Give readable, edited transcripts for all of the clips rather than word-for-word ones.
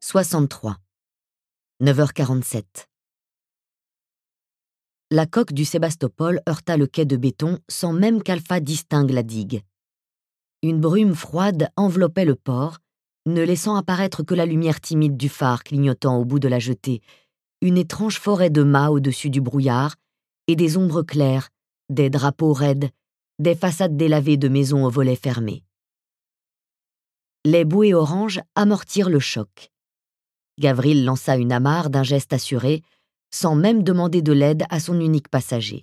63. 9h47. La coque du Sébastopol heurta le quai de béton sans même qu'Alpha distingue la digue. Une brume froide enveloppait le port, ne laissant apparaître que la lumière timide du phare clignotant au bout de la jetée, une étrange forêt de mâts au-dessus du brouillard, et des ombres claires, des drapeaux raides, des façades délavées de maisons aux volets fermés. Les bouées oranges amortirent le choc. Gavril lança une amarre d'un geste assuré, sans même demander de l'aide à son unique passager.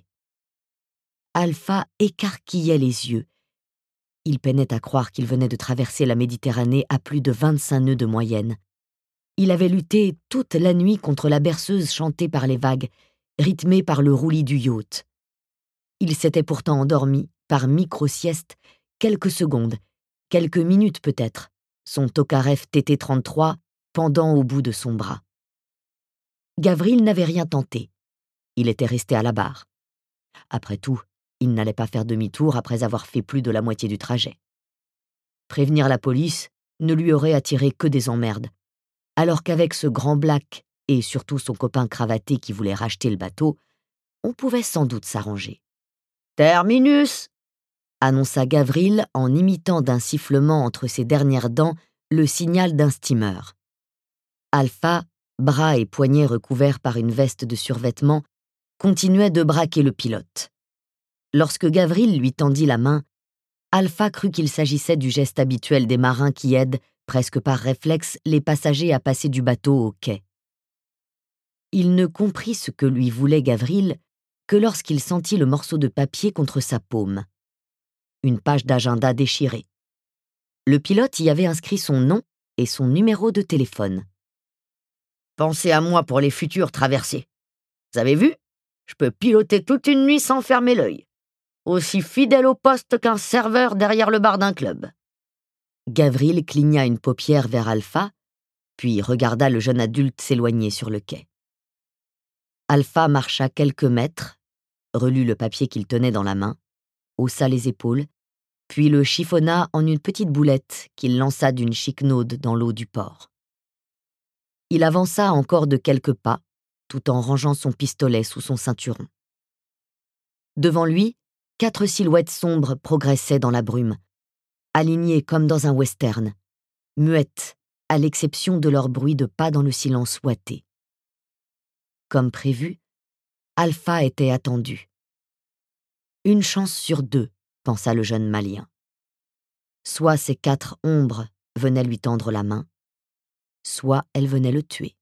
Alpha écarquillait les yeux. Il peinait à croire qu'il venait de traverser la Méditerranée à plus de 25 nœuds de moyenne. Il avait lutté toute la nuit contre la berceuse chantée par les vagues, rythmée par le roulis du yacht. Il s'était pourtant endormi, par micro-sieste, quelques secondes, quelques minutes peut-être, son Tokarev TT-33 pendant au bout de son bras. Gavril n'avait rien tenté. Il était resté à la barre. Après tout, il n'allait pas faire demi-tour après avoir fait plus de la moitié du trajet. Prévenir la police ne lui aurait attiré que des emmerdes, alors qu'avec ce grand black et surtout son copain cravaté qui voulait racheter le bateau, on pouvait sans doute s'arranger. « Terminus !» annonça Gavril en imitant d'un sifflement entre ses dernières dents le signal d'un steamer. Alpha, bras et poignets recouverts par une veste de survêtement, continuait de braquer le pilote. Lorsque Gavril lui tendit la main, Alpha crut qu'il s'agissait du geste habituel des marins qui aident, presque par réflexe, les passagers à passer du bateau au quai. Il ne comprit ce que lui voulait Gavril que lorsqu'il sentit le morceau de papier contre sa paume. Une page d'agenda déchirée. Le pilote y avait inscrit son nom et son numéro de téléphone. « Pensez à moi pour les futures traversées. Vous avez vu ? Je peux piloter toute une nuit sans fermer l'œil. Aussi fidèle au poste qu'un serveur derrière le bar d'un club. » Gavril cligna une paupière vers Alpha, puis regarda le jeune adulte s'éloigner sur le quai. Alpha marcha quelques mètres, relut le papier qu'il tenait dans la main, haussa les épaules, puis le chiffonna en une petite boulette qu'il lança d'une chiquenaude dans l'eau du port. Il avança encore de quelques pas, tout en rangeant son pistolet sous son ceinturon. Devant lui, 4 silhouettes sombres progressaient dans la brume, alignées comme dans un western, muettes, à l'exception de leur bruit de pas dans le silence ouaté. Comme prévu, Alpha était attendu. Une chance sur 2, pensa le jeune Malien. Soit ces 4 ombres venaient lui tendre la main, soit elles venaient le tuer.